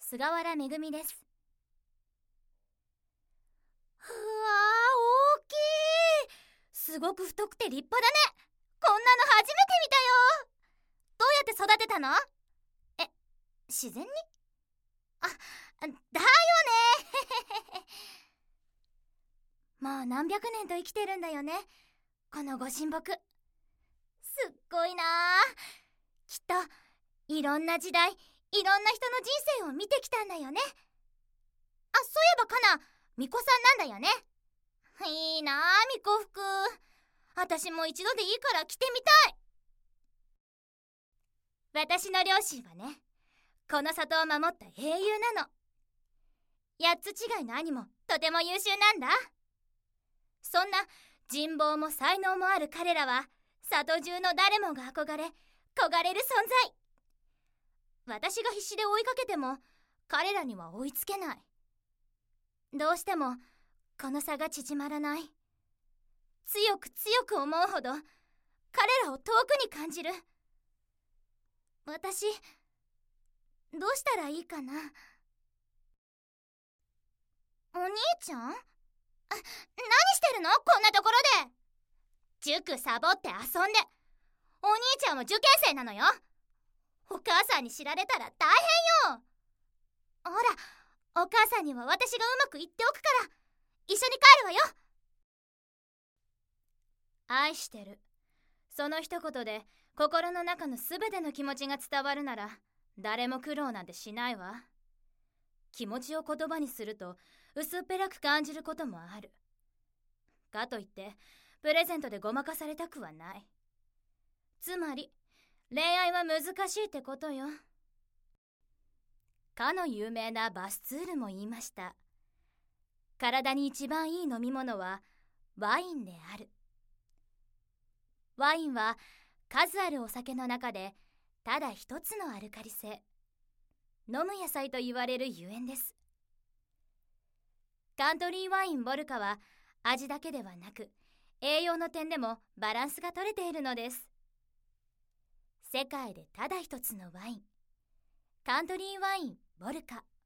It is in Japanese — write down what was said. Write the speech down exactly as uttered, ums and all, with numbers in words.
菅原めぐみです。うわー、大きい。すごく太くて立派だね。こんなの初めて見たよ。どうやって育てたの？え、自然に？あ、だよねもう何百年と生きてるんだよね、このご神木。すっごいなあ。きっといろんな時代、いろんな人の人生を見てきたんだよね。あ、そういえばかな、巫女さんなんだよね。いいなあ、巫女服。私も一度でいいから着てみたい。私の両親はね、この里を守った英雄なの。八つ違いの兄もとても優秀なんだ。そんな人望も才能もある彼らは、里中の誰もが憧れ、焦がれる存在。私が必死で追いかけても彼らには追いつけない。どうしてもこの差が縮まらない。強く強く思うほど彼らを遠くに感じる。私、どうしたらいいかな。お兄ちゃん？あ、何してるのこんなところで。塾サボって遊んで。お兄ちゃんは受験生なのよ。お母さんに知られたら大変よ。ほら、お母さんには私がうまく言っておくから、一緒に帰るわよ。愛してる、その一言で心の中のすべての気持ちが伝わるなら、誰も苦労なんてしないわ。気持ちを言葉にすると薄っぺらく感じることもある。かといってプレゼントでごまかされたくはない。つまり恋愛は難しいってことよ。かの有名なバスツールも言いました。体に一番いい飲み物はワインである。ワインは数あるお酒の中でただ一つのアルカリ性、飲む野菜と言われるゆえんです。カントリーワインボルカは味だけではなく栄養の点でもバランスが取れているのです。世界でただ一つのワイン、カントリーワインボルカ。